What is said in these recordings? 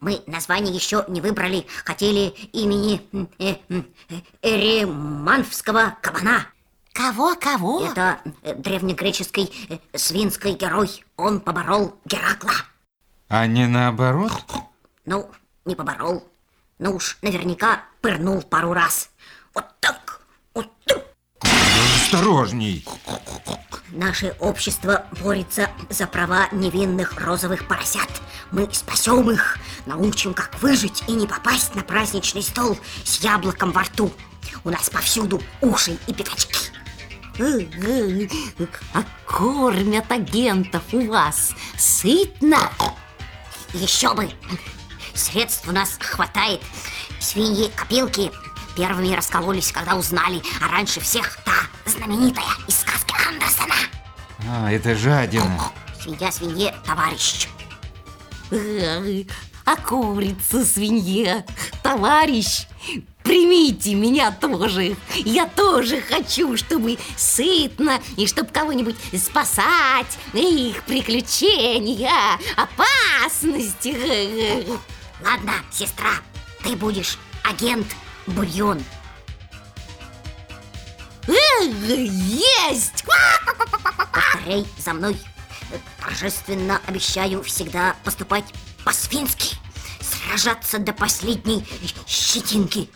Мы название еще не выбрали. Хотели имени Эриманфского кабана. Кого? Это древнегреческий свинский герой. Он поборол Геракла. А не наоборот? Ну, не поборол. Ну уж наверняка пырнул пару раз. Вот так, вот так. Осторожней. Наше общество борется за права невинных розовых поросят. Мы спасем их, научим, как выжить и не попасть на праздничный стол с яблоком во рту. У нас повсюду уши и пятачки. А кормят агентов у вас сытно? Еще бы! Средств у нас хватает. Свиньи-копилки первыми раскололись, когда узнали, а раньше всех та знаменитая из сказки Андерсена. А, это жадина. Свинья свинье товарищ. А курица свинья товарищ, примите меня тоже. Я тоже хочу, чтобы сытно, и чтобы кого-нибудь спасать, их приключения, опасности. Ладно, сестра, ты будешь агент Бульон. Есть! Повторяй за мной. Торжественно обещаю всегда поступать по-свински, сражаться до последней щетинки.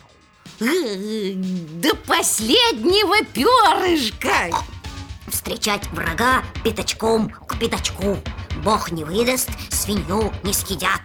До последнего перышка. Встречать врага пятачком к пятачку. Бог не выдаст, свинью не съедят.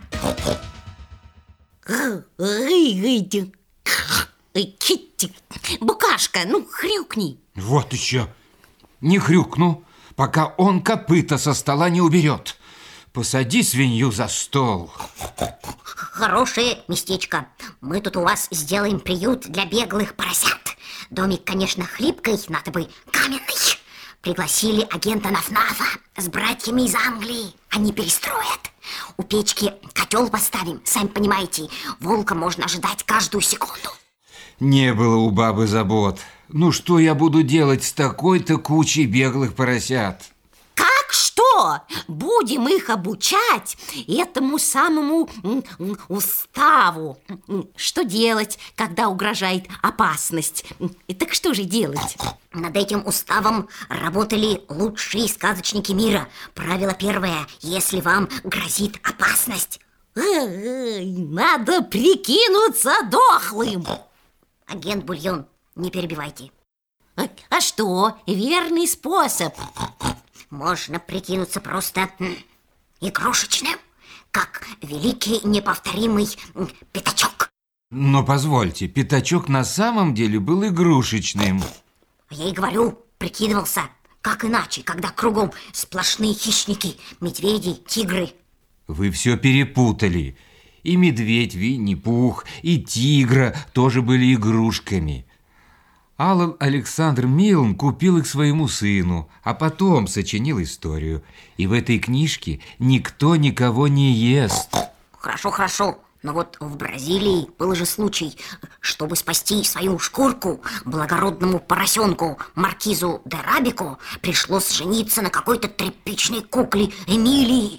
Китти, букашка, ну хрюкни. Вот еще. Не хрюкну, пока он копыта со стола не уберет. Посади свинью за стол. Хорошее местечко. Мы тут у вас сделаем приют для беглых поросят. Домик, конечно, хлипкий, надо бы каменный. Пригласили агента Нафнафа с братьями из Англии. Они перестроят. У печки котел поставим. Сами понимаете, волка можно ожидать каждую секунду. Не было у бабы забот. Ну что я буду делать с такой-то кучей беглых поросят? Как что? Будем их обучать этому самому уставу. Что делать, когда угрожает опасность? Так что же делать? Над этим уставом работали лучшие сказочники мира. Правило первое: если вам грозит опасность, надо прикинуться дохлым. агент Бульон, не перебивайте. А что? Верный способ. Можно прикинуться просто игрушечным, как великий неповторимый пятачок. Но позвольте, пятачок на самом деле был игрушечным. Я и говорю, прикидывался. Как иначе, когда кругом сплошные хищники, медведи, тигры? Вы все перепутали. И медведь Винни-Пух, и тигра тоже были игрушками. Алан Александр Милн купил их своему сыну, а потом сочинил историю. И в этой книжке никто никого не ест. Хорошо. Но вот в Бразилии был же случай, чтобы спасти свою шкурку, благородному поросенку маркизу де Рабику пришлось жениться на какой-то тряпичной кукле Эмилии.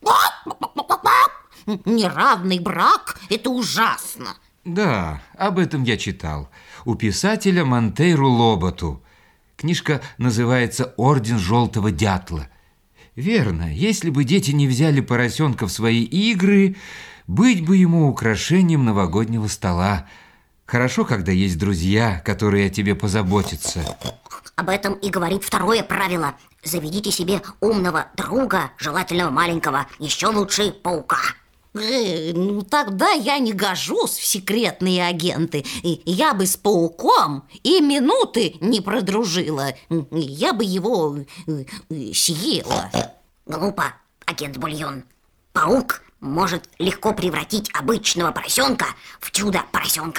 Неравный брак – это ужасно. Да, об этом я читал. У писателя Монтейру Лоботу. Книжка называется «Орден желтого дятла». Верно, если бы дети не взяли поросенка в свои игры, быть бы ему украшением новогоднего стола. Хорошо, когда есть друзья, которые о тебе позаботятся. Об этом и говорит второе правило. Заведите себе умного друга, желательно маленького, еще лучше паука. Ну тогда я не гожусь в секретные агенты. Я бы с пауком и минуты не продружила. Я бы его съела. Глупо, агент Бульон. Паук может легко превратить обычного поросенка в чудо-поросенка.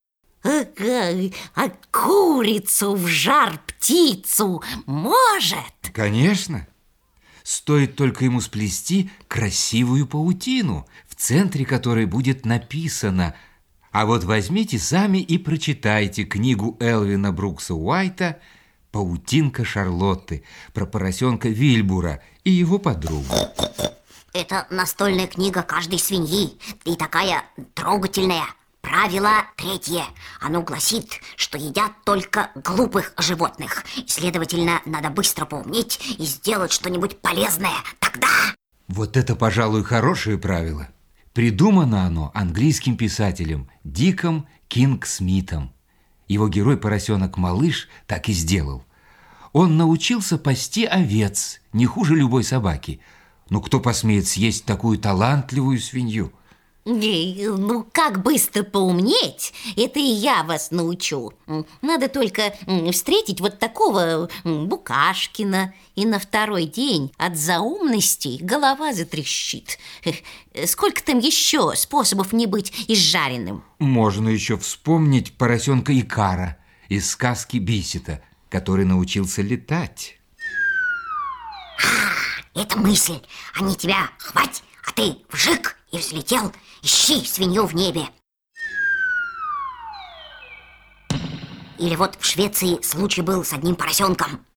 А курицу в жар-птицу может? Конечно. Стоит только ему сплести красивую паутину, в центре которой будет написано. А вот возьмите сами и прочитайте книгу Элвина Брукса Уайта «Паутинка Шарлотты» про поросенка Вильбура и его подругу. Это настольная книга каждой свиньи. И такая трогательная. Правило третье. Оно гласит, что едят только глупых животных. И, следовательно, надо быстро поумнеть и сделать что-нибудь полезное. Тогда... Вот это, пожалуй, хорошее правило. Придумано оно английским писателем Диком Кингсмитом. Его герой-поросенок-малыш так и сделал. Он научился пасти овец, не хуже любой собаки. Но кто посмеет съесть такую талантливую свинью? Ну, как быстро поумнеть, это и я вас научу. Надо только встретить вот такого Букашкина, и на второй день от заумности голова затрещит. Сколько там еще способов не быть изжаренным? Можно еще вспомнить поросенка Икара из сказки Бисета, который научился летать. Это мысль. Они тебя хвать, а ты вжик и взлетел. Ищи свинью в небе. Или вот в Швеции случай был с одним поросенком.